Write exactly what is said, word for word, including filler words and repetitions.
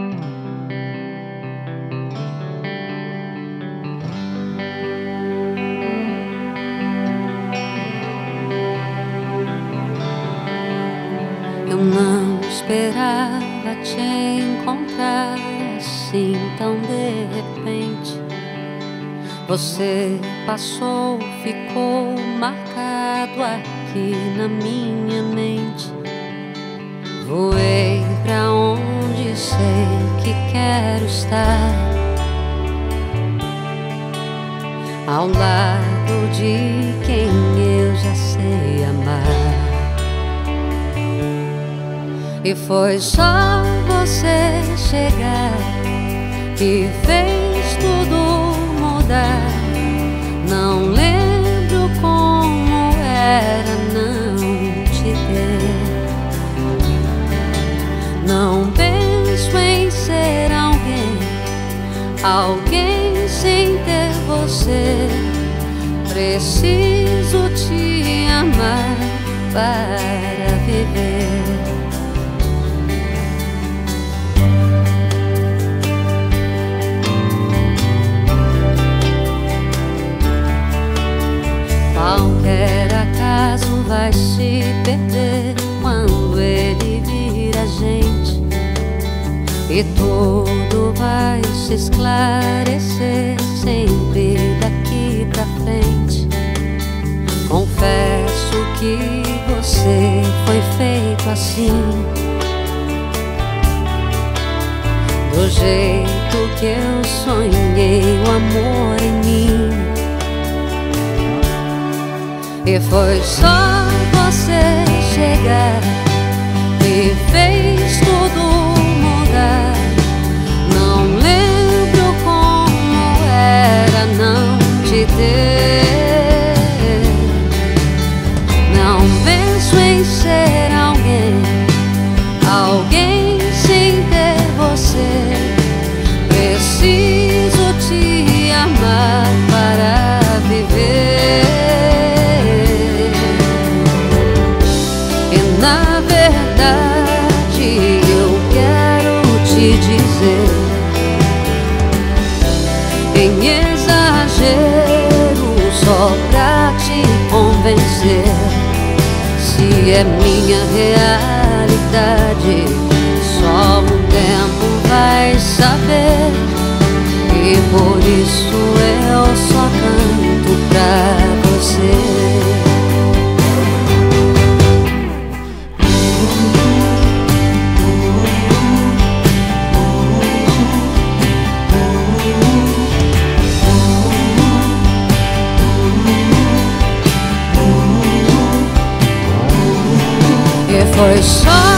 Eu não esperava te encontrar assim tão de repente. Você passou, ficou marcado aqui na minha mente. Voei pra onde sei que quero estar, ao lado de quem eu já sei amar. E foi só você chegar que fez tudo mudar. Não lembro como era não te ter. Não penso em ser alguém, alguém sem ter você. Preciso te amar para viver. Qualquer acaso vai se perder quando ele vir a gente, e tudo vai se esclarecer sempre daqui pra frente. Confesso que você foi feito assim, do jeito que eu sonhei o amor em mim. E foi só você chegar que fez tudo mudar. Não lembro como era não te ter. Não penso em ser alguém, alguém sem ter você. Preciso te amar para viver. Na verdade, eu quero te dizer, em exagero, só pra te convencer. Se é minha realidade, só o tempo vai saber. E por isso eu só canto pra você. Foi só